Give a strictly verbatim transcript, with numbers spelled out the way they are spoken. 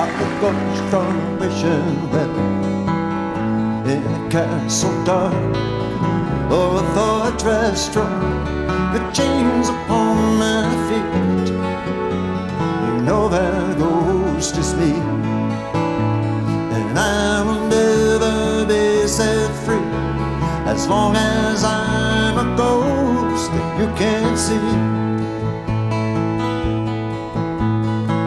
like a ghost from a wishing well in a castle dark or a fortress strong, the chains upon my feet. You know that ghost is me, and I will never be set free as long as I'm a ghost that you can't see.